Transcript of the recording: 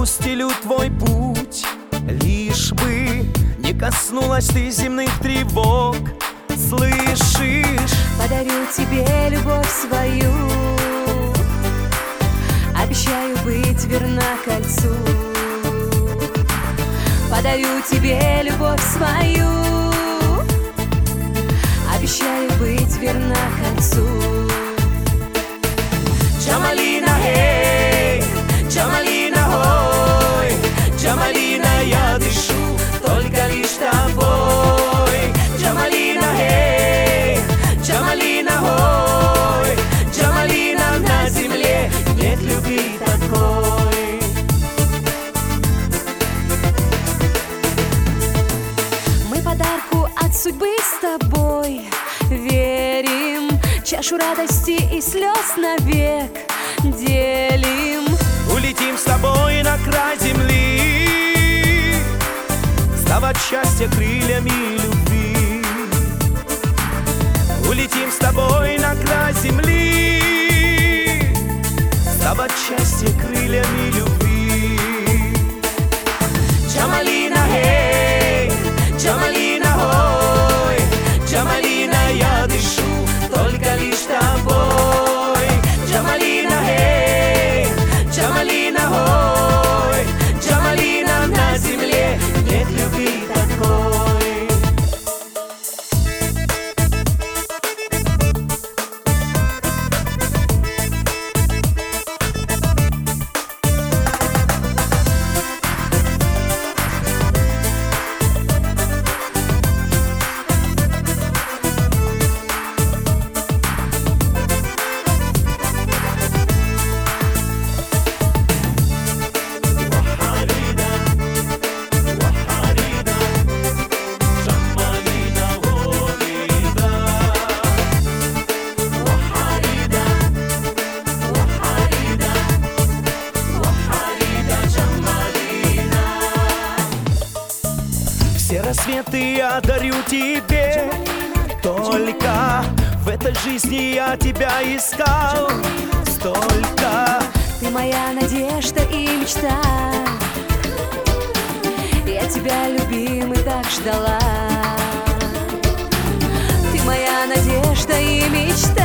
устелю твой путь, лишь бы не коснулась ты земных тревог. Слышишь? Подарю тебе любовь свою, обещаю быть верна кольцу. Подарю тебе любовь свою, обещаю быть верна кольцу. Джамалина, эй, Джамалина, ой, Джамалина, я дышу только лишь тобой. Джамалина, эй, Джамалина, ой, Джамалина, на земле нет любви такой. Мы подарку от судьбы с тобой верим, чашу радости и слез навек делим. Улетим с тобой на край земли, сдавать счастье крыльями любви. Улетим с тобой на край земли, сдавать счастье крыльями любви. Джамалина, эй, Джамалина, ой, Джамалина, я дышу только лишь тобой. Джамалина, эй, Джамалина, ой, Джамалина, на земле нет любви такой. Все рассветы я дарю тебе, только в этой жизни я тебя искал столько. Ты моя надежда и мечта, я тебя, любимый, так ждала. Ты моя надежда и мечта,